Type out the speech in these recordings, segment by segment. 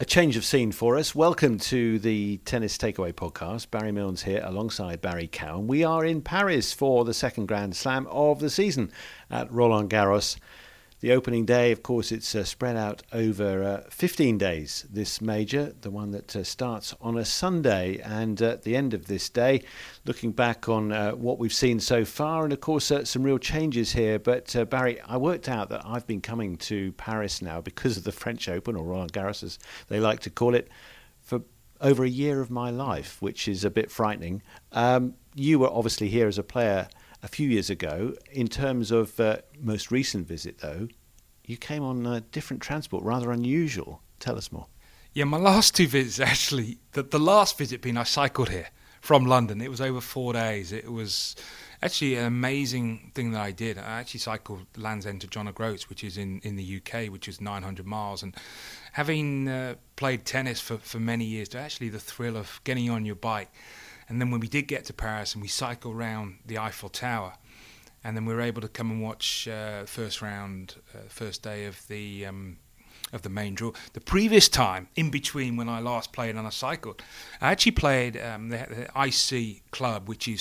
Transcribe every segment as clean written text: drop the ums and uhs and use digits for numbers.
change of scene for us. Welcome to the Tennis Takeaway podcast. Barry Milnes here alongside Barry Cowan. We are in Paris for the second Grand Slam of the season at Roland Garros. The opening day, of course, it's spread out over 15 days, this major, the one that starts on a Sunday. And at the end of this day, looking back on what we've seen so far, and of course some real changes here. But Barry, I worked out that I've been coming to Paris now because of the French Open, or Roland Garros as they like to call it, for over a year of my life, which is a bit frightening. You were obviously here as a player a few years ago. In terms of most recent visit, though, you came on different transport, rather unusual. Tell us more. Yeah, my last two visits, actually, the last visit being I cycled here from London. It was over 4 days. It was actually an amazing thing that I did. I actually cycled Land's End to John O'Groats, which is in the UK, which is 900 miles. And having played tennis for many years, actually the thrill of getting on your bike. And then when we did get to Paris and we cycled around the Eiffel Tower, and then we were able to come and watch first round, first day of the main draw. The previous time, in between when I last played and I cycled, I actually played the IC Club, which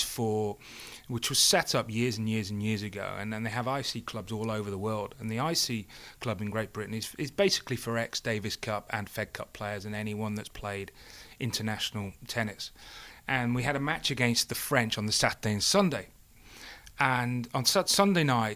was set up years and years and years ago, and then they have IC clubs all over the world. And the IC Club in Great Britain is basically for ex-Davis Cup and Fed Cup players and anyone that's played international tennis. And we had a match against the French on the Saturday and Sunday. And on Sunday night,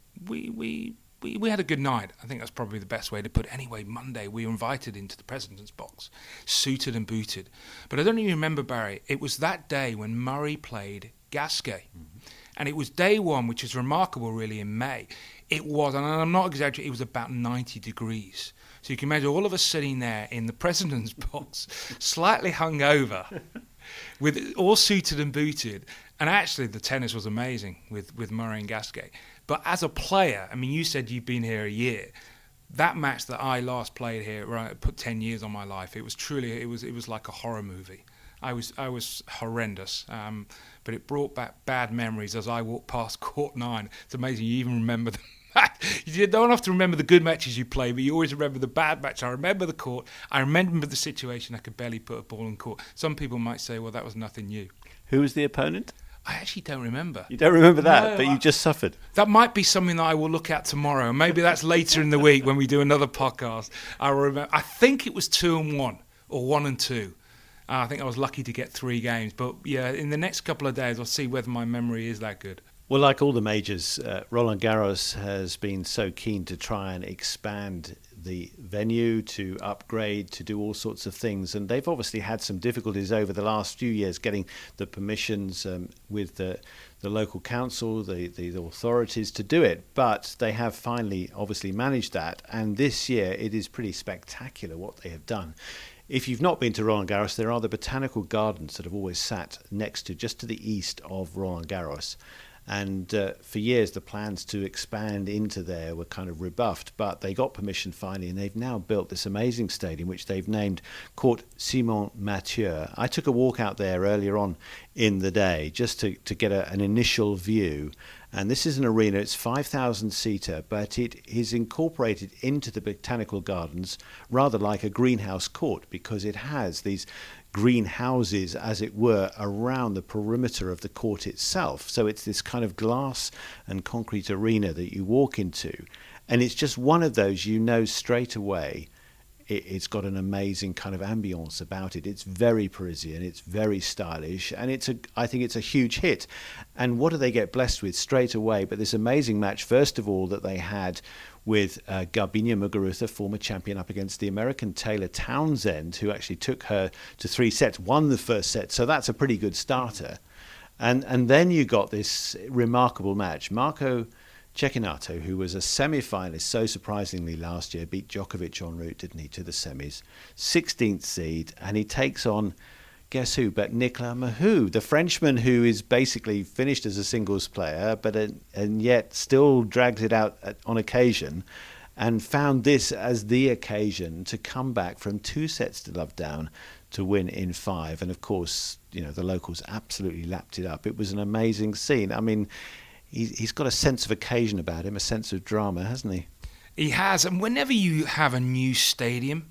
we had a good night. I think that's probably the best way to put it. Anyway, Monday, we were invited into the president's box, suited and booted. But I don't even remember, Barry, it was that day when Murray played Gasquet. Mm-hmm. And it was day one, which is remarkable, really, in May. It was, and I'm not exaggerating, it was about 90 degrees. So you can imagine all of us sitting there in the president's box, slightly hungover, with all suited and booted. And actually, the tennis was amazing with Murray and Gasquet. But as a player, I mean, you said you've been here a year. That match that I last played here, where I put 10 years on my life, it was truly, it was like a horror movie. I was horrendous, but it brought back bad memories as I walked past Court 9. It's amazing you even remember them. You don't have to remember the good matches you play, but you always remember the bad match. I remember the court. I remember the situation. I could barely put a ball in court. Some people might say, well, that was nothing new. Who was the opponent? I actually don't remember. You don't remember that, no, but you just suffered. That might be something that I will look at tomorrow. Maybe that's later in the week when we do another podcast. I remember. I think it was 2-1 or 1-2. I think I was lucky to get 3 games. But yeah, in the next couple of days, I'll see whether my memory is that good. Well, like all the majors, Roland Garros has been so keen to try and expand the venue, to upgrade, to do all sorts of things. And they've obviously had some difficulties over the last few years getting the permissions with the local council, the authorities to do it. But they have finally obviously managed that. And this year it is pretty spectacular what they have done. If you've not been to Roland Garros, there are the botanical gardens that have always sat just to the east of Roland Garros. And for years, the plans to expand into there were kind of rebuffed, but they got permission finally, and they've now built this amazing stadium, which they've named Court Simon Mathieu. I took a walk out there earlier on in the day just to get an initial view. And this is an arena, it's 5,000-seater, but it is incorporated into the botanical gardens rather like a greenhouse court, because it has these greenhouses, as it were, around the perimeter of the court itself. So it's this kind of glass and concrete arena that you walk into. And it's just one of those, you know straight away, it's got an amazing kind of ambience about it. It's very Parisian, it's very stylish, and I think it's a huge hit. And what do they get blessed with straight away? But this amazing match, first of all, that they had with Garbiñe Muguruza, former champion, up against the American Taylor Townsend, who actually took her to 3 sets, won the first set. So that's a pretty good starter. And then you got this remarkable match. Marco Cecchinato, who was a semi-finalist so surprisingly last year, beat Djokovic en route, didn't he, to the semis. 16th seed, and he takes on, guess who, but Nicolas Mahut, the Frenchman who is basically finished as a singles player, but and yet still drags it out on occasion, and found this as the occasion to come back from 2 sets to love down to win in 5. And of course, you know, the locals absolutely lapped it up. It was an amazing scene. I mean, he's got a sense of occasion about him, a sense of drama, hasn't he? He has. And whenever you have a new stadium,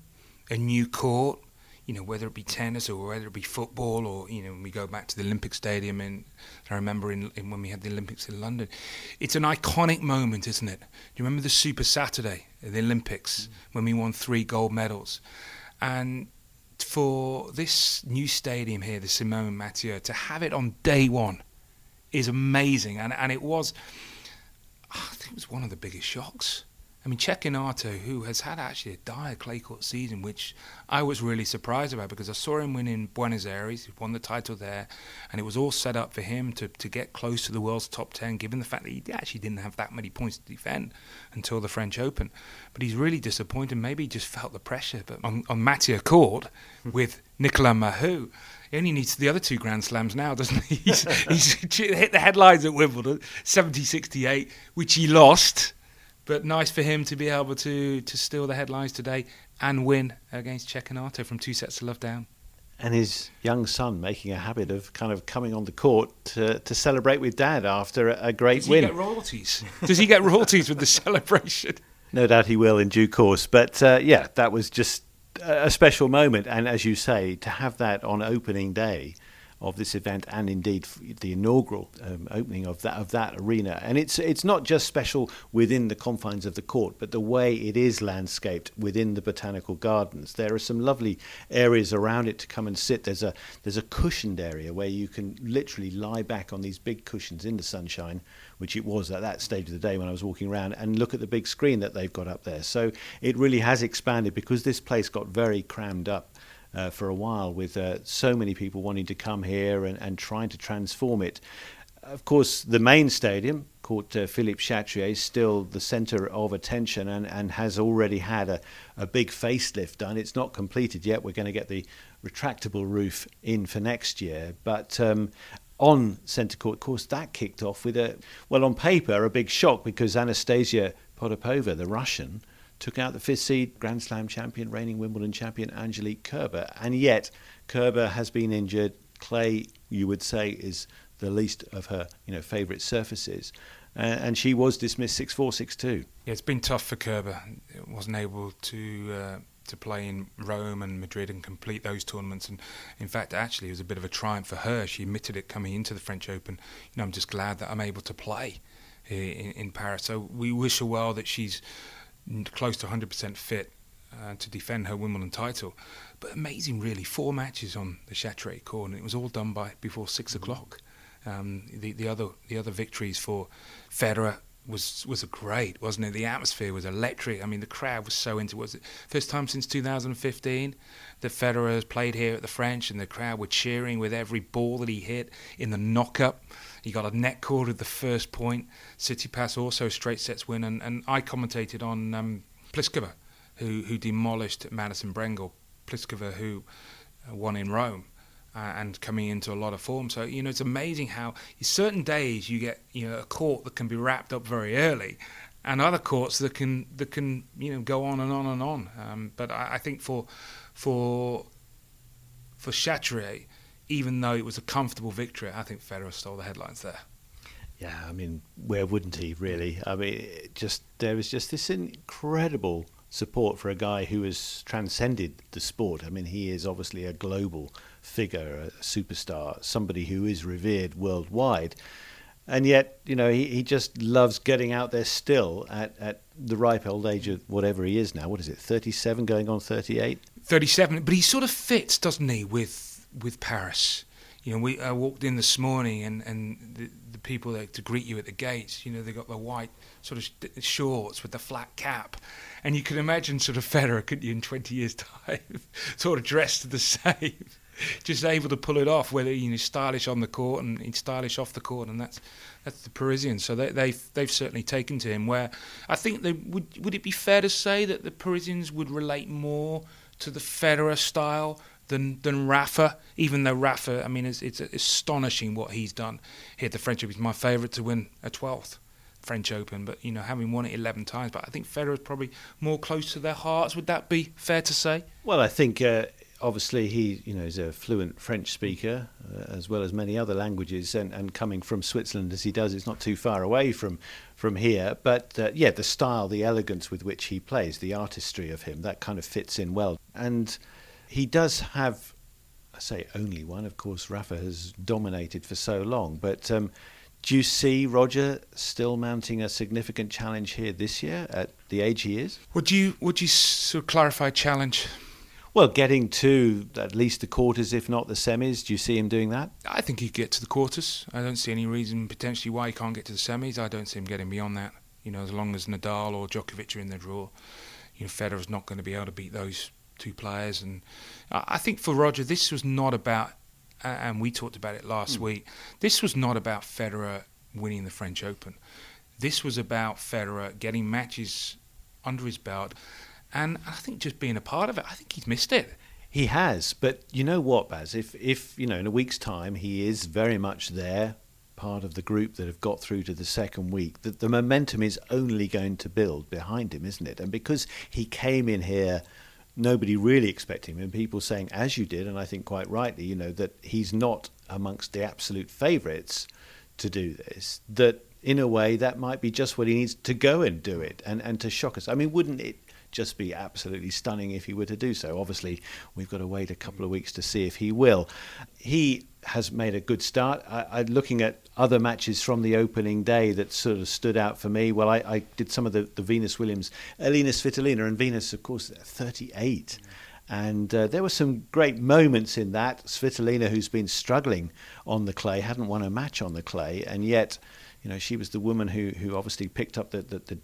a new court, whether it be tennis or whether it be football, or when we go back to the Olympic Stadium, and I remember in when we had the Olympics in London, it's an iconic moment, isn't it? Do you remember the Super Saturday at the Olympics when we won 3 gold medals? And for this new stadium here, the Simone Mathieu, to have it on day one is amazing, and it was, I think it was one of the biggest shocks. I mean, Cecchinato, who has had actually a dire clay court season, which I was really surprised about, because I saw him win in Buenos Aires, he won the title there, and it was all set up for him to get close to the world's top 10, given the fact that he actually didn't have that many points to defend until the French Open. But he's really disappointed. Maybe he just felt the pressure. But on Mathieu court with Nicolas Mahut, he only needs the other 2 Grand Slams now, doesn't he? He's hit the headlines at Wimbledon, 70-68, which he lost. But nice for him to be able to steal the headlines today and win against Cecchinato from 2 sets to love down. And his young son making a habit of kind of coming on the court to celebrate with Dad after a great win. Does he get royalties? Does he get royalties with the celebration? No doubt he will in due course. But that was just a special moment. And as you say, to have that on opening day of this event, and indeed the inaugural opening of that arena, and it's not just special within the confines of the court, but the way it is landscaped within the botanical gardens. There are some lovely areas around it to come and sit. There's a cushioned area where you can literally lie back on these big cushions in the sunshine, which it was at that stage of the day when I was walking around, and look at the big screen that they've got up there. So it really has expanded, because this place got very crammed up for a while, with so many people wanting to come here and trying to transform it. Of course, the main stadium, called Philippe Chatrier, is still the centre of attention and has already had a big facelift done. It's not completed yet. We're going to get the retractable roof in for next year. But on centre court, of course, that kicked off with on paper, a big shock, because Anastasia Potapova, the Russian, took out the 5th seed Grand Slam champion, reigning Wimbledon champion Angelique Kerber. And yet Kerber has been injured. Clay, you would say, is the least of her favourite surfaces. And she was dismissed 6-4, 6-2. Yeah, it's been tough for Kerber. It wasn't able to play in Rome and Madrid and complete those tournaments. And in fact, actually, it was a bit of a triumph for her. She admitted it coming into the French Open. I'm just glad that I'm able to play in Paris. So we wish her well, that she's close to 100% fit to defend her Wimbledon title. But amazing, really, 4 matches on the Chatrier court, and it was all done before 6 o'clock. The other victories for Federer was great, wasn't it? The atmosphere was electric. I mean, the crowd was so into it. Was it first time since 2015 that Federer has played here at the French, and the crowd were cheering with every ball that he hit in the knock-up. He got a net cord at the first point. Tsitsipas also a straight sets win, and I commentated on Pliskova, who demolished Madison Brengel. Pliskova, who won in Rome, and coming into a lot of form. So it's amazing how certain days you get a court that can be wrapped up very early, and other courts that can go on and on and on. But I think for Chatrier, even though it was a comfortable victory, I think Federer stole the headlines there. Yeah, I mean, where wouldn't he, really? I mean, there was just this incredible support for a guy who has transcended the sport. I mean, he is obviously a global figure, a superstar, somebody who is revered worldwide. And yet, he just loves getting out there still at the ripe old age of whatever he is now. What is it, 37 going on 38? 37, but he sort of fits, doesn't he, with Paris. I walked in this morning, and the people there to greet you at the gates, they got the white sort of shorts with the flat cap, and you can imagine sort of Federer, couldn't you, in 20 years' time, sort of dressed the same, just able to pull it off, whether he's stylish on the court and he's stylish off the court, and that's the Parisians. So they've certainly taken to him. Where I think would it be fair to say that the Parisians would relate more to the Federer style than Rafa, even though Rafa, I mean, it's astonishing what he's done here at the French Open. He's my favourite to win a 12th French Open, but, having won it 11 times. But I think Federer is probably more close to their hearts. Would that be fair to say? Well, I think obviously he is a fluent French speaker, as well as many other languages, and coming from Switzerland as he does, it's not too far away from here. But the style, the elegance with which he plays, the artistry of him, that kind of fits in well. And he does have, I say only one, of course Rafa has dominated for so long, but do you see Roger still mounting a significant challenge here this year at the age he is? Would you sort of clarify challenge? Well, getting to at least the quarters, if not the semis. Do you see him doing that? I think he'd get to the quarters. I don't see any reason potentially why he can't get to the semis. I don't see him getting beyond that. As long as Nadal or Djokovic are in the draw, Federer's not going to be able to beat those two players. And I think for Roger, this was not about, and we talked about it last week, this was not about Federer winning the French Open. This was about Federer getting matches under his belt. And I think just being a part of it, I think he's missed it. He has, but you know what, Baz? If in a week's time he is very much there, part of the group that have got through to the second week, that the momentum is only going to build behind him, isn't it? And because he came in here, nobody really expecting him, and people saying, as you did, and I think quite rightly, that he's not amongst the absolute favourites to do this, that in a way that might be just what he needs to go and do it and to shock us. I mean, wouldn't it just be absolutely stunning if he were to do so? Obviously, we've got to wait a couple of weeks to see if he will. He has made a good start. Looking at other matches from the opening day that sort of stood out for me, well, I did some of the Venus Williams, Elina Svitolina, and Venus, of course, 38. And there were some great moments in that. Svitolina, who's been struggling on the clay, hadn't won a match on the clay, and yet she was the woman who obviously picked up the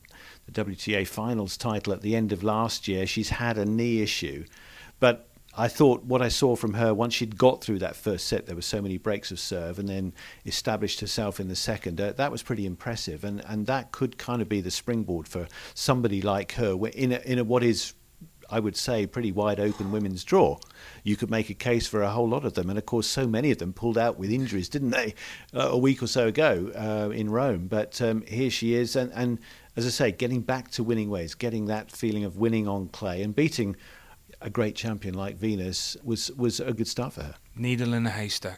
WTA finals title at the end of last year. She's had a knee issue, but I thought what I saw from her, once she'd got through that first set, there were so many breaks of serve, and then established herself in the second, that was pretty impressive, and that could kind of be the springboard for somebody like her in a what is, I would say, pretty wide open women's draw. You could make a case for a whole lot of them, and of course so many of them pulled out with injuries, didn't they, a week or so ago in Rome. But here she is, and as I say, getting back to winning ways, getting that feeling of winning on clay and beating a great champion like Venus was a good start for her. Needle in a haystack,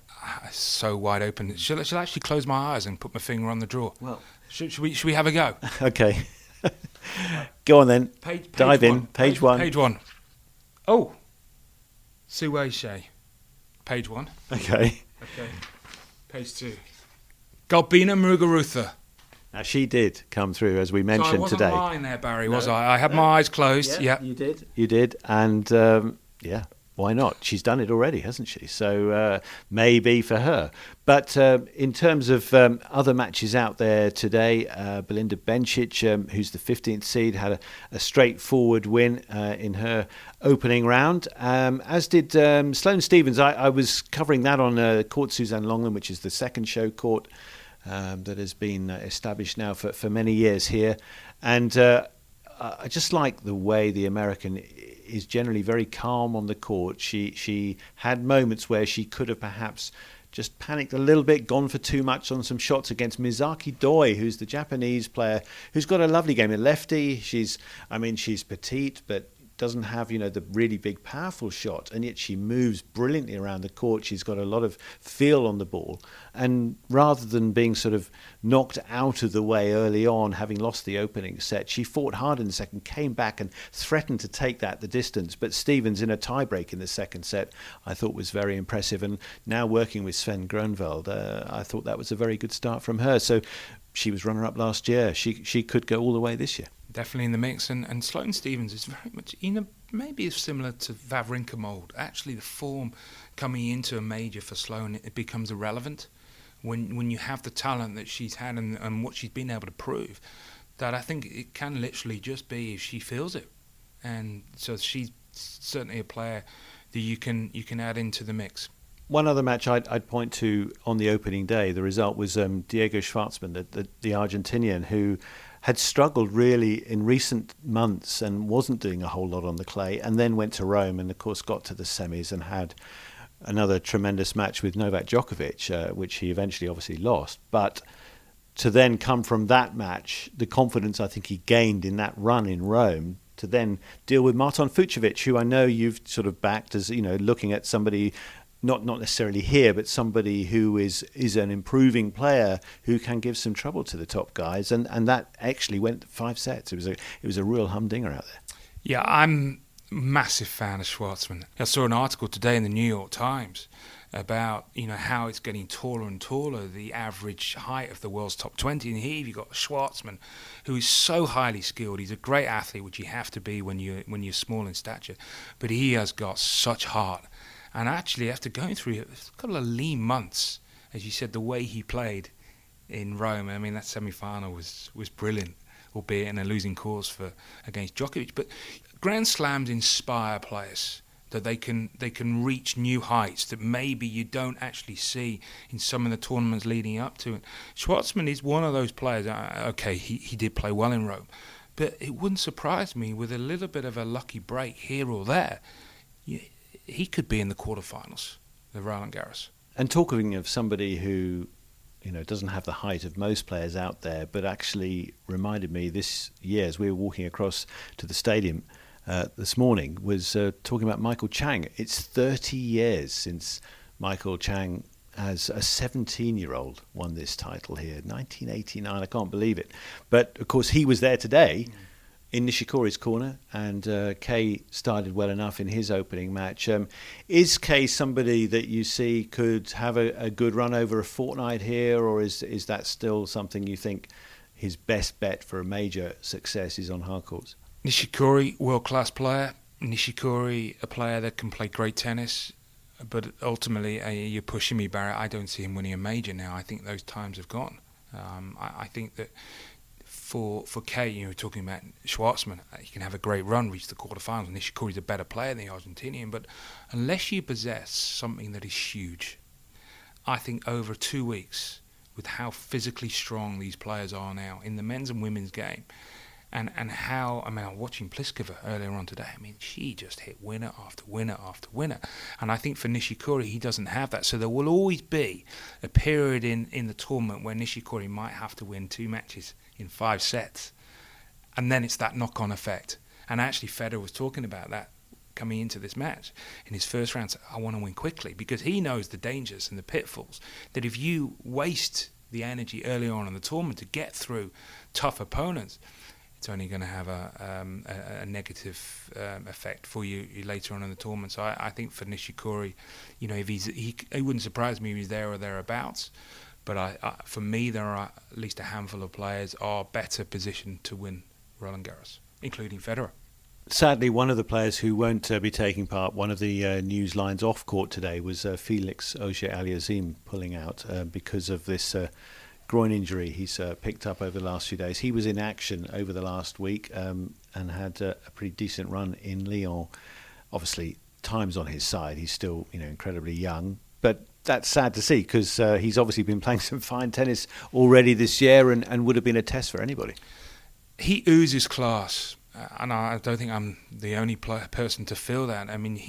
so wide open. Shall I actually close my eyes and put my finger on the draw? Well, should we have a go? Okay. Go on then. Dive in. Page one. Page one. Oh, Sue Shea. Page one. Okay. Page two. Galbina Muguruza. Now she did come through, as we mentioned today. I wasn't lying there, Barry, was I? I had my eyes closed. Yeah, you did. You did, and why not? She's done it already, hasn't she? So maybe for her. But in terms of other matches out there today, Belinda Bencic, who's the 15th seed, had a straightforward win in her opening round, as did Sloane Stephens. I was covering that on Court Suzanne Longland, which is the second show court that has been established now for many years here. And I just like the way the American is generally very calm on the court. She had moments where she could have perhaps just panicked a little bit, gone for too much on some shots against Misaki Doi, who's the Japanese player, who's got a lovely game. A lefty, she's petite, but doesn't have, the really big, powerful shot, and yet she moves brilliantly around the court. She's got a lot of feel on the ball, and rather than being sort of knocked out of the way early on, having lost the opening set, she fought hard in the second, came back and threatened to take the distance. But Stephens, in a tiebreak in the second set, I thought was very impressive. And now working with Sven Gronvald, I thought that was a very good start from her. So she was runner-up last year. She could go all the way this year. Definitely in the mix, and Sloane Stephens is very much, maybe similar to Wawrinka mould. Actually, the form coming into a major for Sloane, it becomes irrelevant when you have the talent that she's had and what she's been able to prove. That I think it can literally just be if she feels it, and so she's certainly a player that you can add into the mix. One other match I'd point to on the opening day, the result was Diego Schwartzman, the Argentinian, who had struggled really in recent months and wasn't doing a whole lot on the clay, and then went to Rome and, of course, got to the semis and had another tremendous match with Novak Djokovic, which he eventually obviously lost. But to then come from that match, the confidence I think he gained in that run in Rome to then deal with Marton Fucsovics, who I know you've sort of backed as, looking at somebody not necessarily here, but somebody who is an improving player who can give some trouble to the top guys, and that actually went 5 sets. It was a real humdinger out there. Yeah, I'm a massive fan of Schwartzman. I saw an article today in the New York Times about how it's getting taller and taller, the average height of the world's top 20, and here you've got Schwartzman, who is so highly skilled. He's a great athlete, which you have to be when you're small in stature, but he has got such heart. And actually, after going through a couple of lean months, as you said, the way he played in Rome, I mean, that semi-final was brilliant, albeit in a losing cause against Djokovic. But Grand Slams inspire players that they can reach new heights that maybe you don't actually see in some of the tournaments leading up to it. Schwartzman is one of those players. Okay, he did play well in Rome, but it wouldn't surprise me with a little bit of a lucky break here or there. He could be in the quarterfinals, the Roland Garros. And talking of somebody who, doesn't have the height of most players out there, but actually reminded me this year as we were walking across to the stadium this morning, was talking about Michael Chang. It's 30 years since Michael Chang, as a 17-year-old, won this title here, 1989. I can't believe it. But, of course, he was there today in Nishikori's corner, and Kei started well enough in his opening match. Is Kei somebody that you see could have a good run over a fortnight here, or is that still something you think his best bet for a major success is on hard courts? Nishikori, world-class player. Nishikori, a player that can play great tennis. But ultimately, you're pushing me, Barrett. I don't see him winning a major now. I think those times have gone. I think that for Kei, you were talking about Schwartzman, he can have a great run, reach the quarterfinals. Nishikori's a better player than the Argentinian. But unless you possess something that is huge, I think over 2 weeks, with how physically strong these players are now in the men's and women's game, and how, I'm watching Pliskova earlier on today. She just hit winner after winner after winner. And I think for Nishikori, he doesn't have that. So there will always be a period in the tournament where Nishikori might have to win 2 matches in 5 sets. And then it's that knock-on effect. And actually, Federer was talking about that coming into this match. In his first round, said, I want to win quickly, because he knows the dangers and the pitfalls, that if you waste the energy early on in the tournament to get through tough opponents, it's only going to have a negative effect for you later on in the tournament. So I think for Nishikori, if it wouldn't surprise me if he's there or thereabouts. But for me, there are at least a handful of players are better positioned to win Roland Garros, including Federer. Sadly, one of the players who won't be taking part, one of the news lines off court today, was Felix Auger-Aliassime pulling out because of this groin injury he's picked up over the last few days. He was in action over the last week and had a pretty decent run in Lyon. Obviously, time's on his side. He's still, incredibly young, but that's sad to see, because he's obviously been playing some fine tennis already this year and would have been a test for anybody. He oozes class, and I don't think I'm the only person to feel that.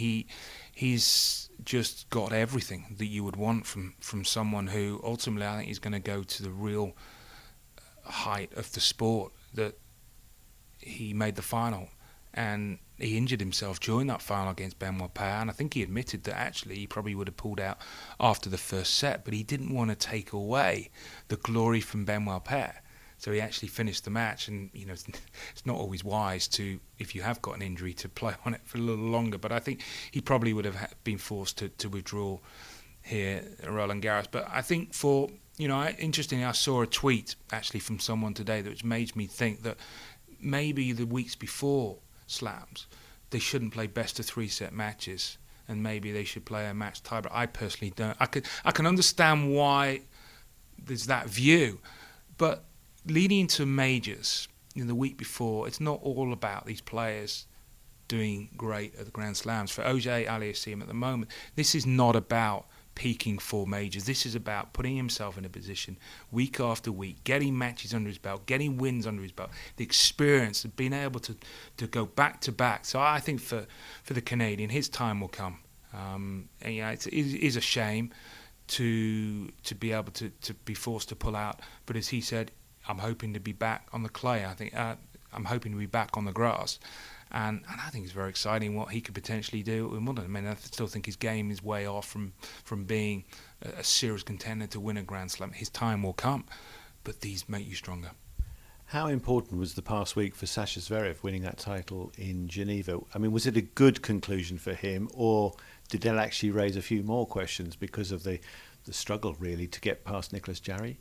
He's just got everything that you would want from someone who ultimately I think is going to go to the real height of the sport. That he made the final and he injured himself during that final against Benoit Paire, and I think he admitted that actually he probably would have pulled out after the first set, but he didn't want to take away the glory from Benoit Paire. So he actually finished the match, and it's not always wise to, if you have got an injury, to play on it for a little longer. But I think he probably would have been forced to withdraw here at Roland Garros. But I think interestingly, I saw a tweet actually from someone today that made me think that maybe the weeks before slams, they shouldn't play best of 3 set matches, and maybe they should play a match tie. But I personally don't. I can understand why there's that view, but leading into majors in the week before, it's not all about these players doing great at the Grand Slams. For Auger-Aliassime at the moment, this is not about peaking for majors. This is about putting himself in a position week after week, getting matches under his belt, getting wins under his belt, the experience of being able to go back to back. So I think for the Canadian, his time will come. It is a shame to be able to be forced to pull out. But as he said, I'm hoping to be back on the clay. I think I'm hoping to be back on the grass. And I think it's very exciting what he could potentially do at Wimbledon. I mean, I still think his game is way off from being a serious contender to win a Grand Slam. His time will come, but these make you stronger. How important was the past week for Sasha Zverev winning that title in Geneva? I mean, was it a good conclusion for him, or did it actually raise a few more questions because of the struggle, really, to get past Nicolas Jarry?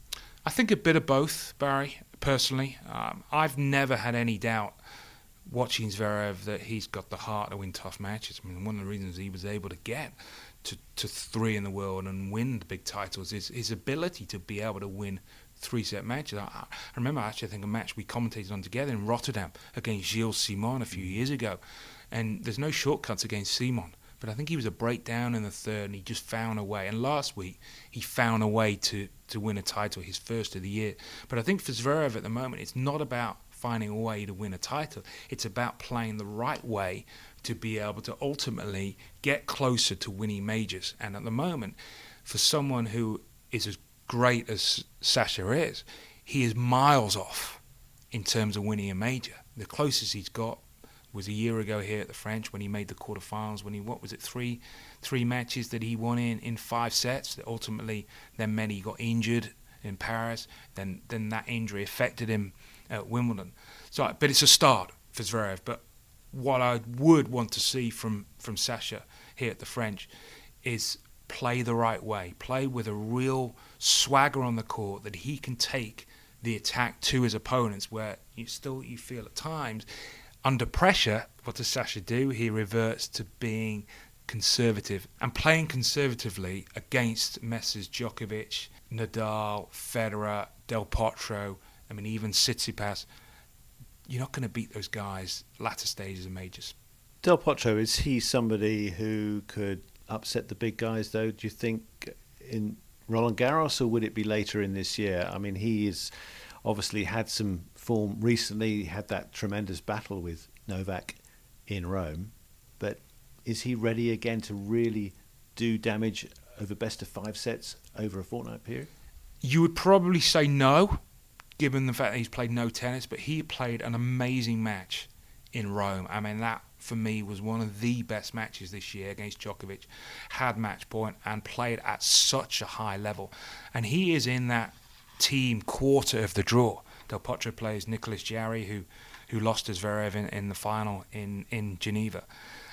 I think a bit of both, Barry, personally. I've never had any doubt watching Zverev that he's got the heart to win tough matches. I mean, one of the reasons he was able to get to 3 in the world and win the big titles is his ability to be able to win 3-set matches. I remember actually, I think, a match we commentated on together in Rotterdam against Gilles Simon a few years ago. And there's no shortcuts against Simon. But I think he was a breakdown in the third, and he just found a way. And last week, he found a way to win a title, his first of the year. But I think for Zverev at the moment, it's not about finding a way to win a title. It's about playing the right way to be able to ultimately get closer to winning majors. And at the moment, for someone who is as great as Sasha is, he is miles off in terms of winning a major. The closest he's got was a year ago here at the French when he made the quarterfinals, when he, what was it, three matches that he won in 5 sets that ultimately then meant he got injured in Paris. Then that injury affected him at Wimbledon. So, but it's a start for Zverev. But what I would want to see from Sasha here at the French is play the right way, play with a real swagger on the court that he can take the attack to his opponents, where you feel at times under pressure, what does Sasha do? He reverts to being conservative and playing conservatively against Messrs Djokovic, Nadal, Federer, Del Potro, I mean even Tsitsipas. You're not going to beat those guys latter stages of majors. Del Potro, is he somebody who could upset the big guys, though, do you think, in Roland Garros, or would it be later in this year? I mean, he is obviously had some form recently. He had that tremendous battle with Novak in Rome. But is he ready again to really do damage over best of 5 sets over a fortnight period? You would probably say no, given the fact that he's played no tennis, but he played an amazing match in Rome. I mean, that for me was one of the best matches this year against Djokovic. Had match point and played at such a high level. And he is in that team quarter of the draw. Del Potro plays Nicolas Jarry, who lost to Zverev in the final in Geneva.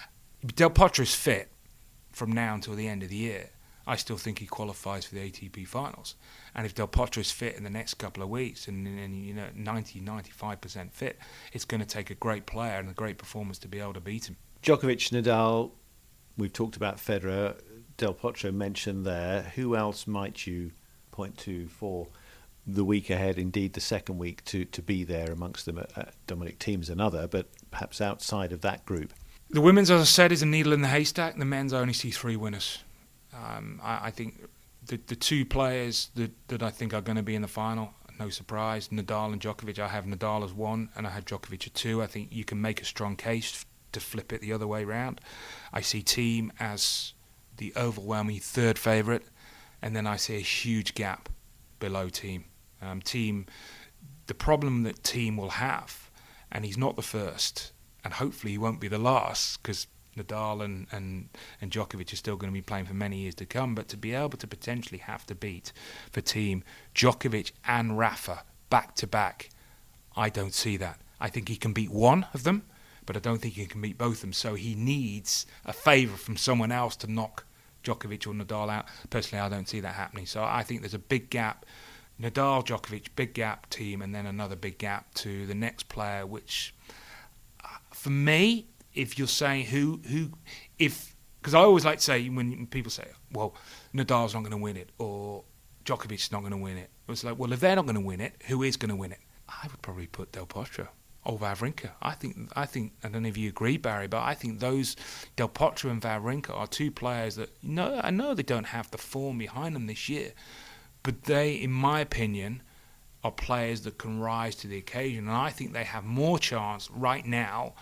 Del Potro's fit from now until the end of the year. I still think he qualifies for the ATP finals. And if Del Potro's fit in the next couple of weeks and 90-95% fit, it's going to take a great player and a great performance to be able to beat him. Djokovic, Nadal, we've talked about Federer, Del Potro mentioned there. Who else might you point to for the week ahead, indeed the second week, to be there amongst them? Dominic Thiem's another, but perhaps outside of that group. The women's, as I said, is a needle in the haystack. The men's, I only see 3 winners. I think the 2 players that I think are going to be in the final, no surprise, Nadal and Djokovic. I have Nadal as 1 and I have Djokovic at 2. I think you can make a strong case to flip it the other way round. I see Thiem as the overwhelming 3rd favourite, and then I see a huge gap below Thiem. Thiem, the problem that Thiem will have, and he's not the first, and hopefully he won't be the last, because Nadal and Djokovic are still going to be playing for many years to come, but to be able to potentially have to beat for Thiem Djokovic and Rafa back to back, I don't see that. I think he can beat one of them, but I don't think he can beat both of them. So he needs a favour from someone else to knock Djokovic or Nadal out. Personally, I don't see that happening. So I think there's a big gap. Nadal, Djokovic, big gap Thiem, and then another big gap to the next player, which for me, if you're saying because I always like to say when people say, well, Nadal's not going to win it or Djokovic's not going to win it, it's like, well, if they're not going to win it, who is going to win it? I would probably put Del Potro or Wawrinka. I think I don't know if you agree, Barry, but I think those Del Potro and Wawrinka are 2 players that I know they don't have the form behind them this year, but they, in my opinion, are players that can rise to the occasion, and I think they have more chance right now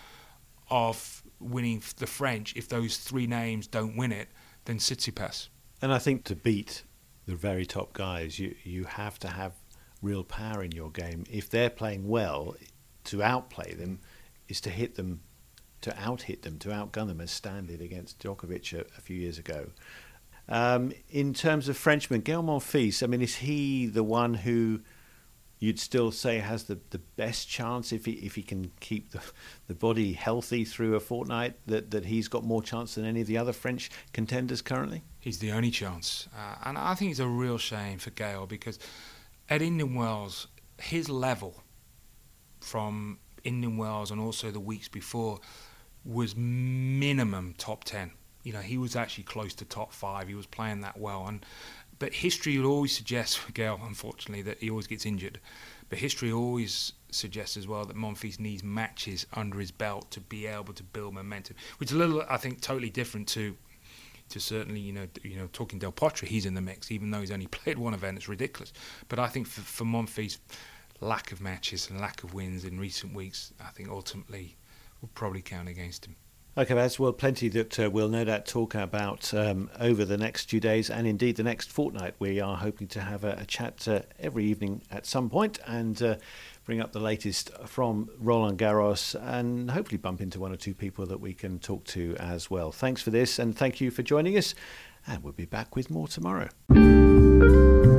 of winning the French if those 3 names don't win it than Tsitsipas. And I think to beat the very top guys, you have to have real power in your game. If they're playing well, to outplay them is to hit them, to out-hit them, to outgun them, as Stan did against Djokovic a few years ago. In terms of Frenchman, Gael Monfils, I mean, is he the one who you'd still say has the best chance if he can keep the body healthy through a fortnight, that he's got more chance than any of the other French contenders currently? He's the only chance. And I think it's a real shame for Gael, because at Indian Wells, his level from Indian Wells and also the weeks before was minimum top 10. You know, he was actually close to top 5. He was playing that well. But history would always suggest for Gael, unfortunately, that he always gets injured. But history always suggests as well that Monfils needs matches under his belt to be able to build momentum, which is a little, I think, totally different to certainly, you know, talking Del Potro, he's in the mix, even though he's only played one event. It's ridiculous. But I think for Monfils, lack of matches and lack of wins in recent weeks, I think ultimately will probably count against him. Okay, Baz, well, plenty that we'll no doubt talk about over the next few days, and indeed the next fortnight. We are hoping to have a chat every evening at some point and bring up the latest from Roland Garros, and hopefully bump into one or two people that we can talk to as well. Thanks for this, and thank you for joining us, and we'll be back with more tomorrow.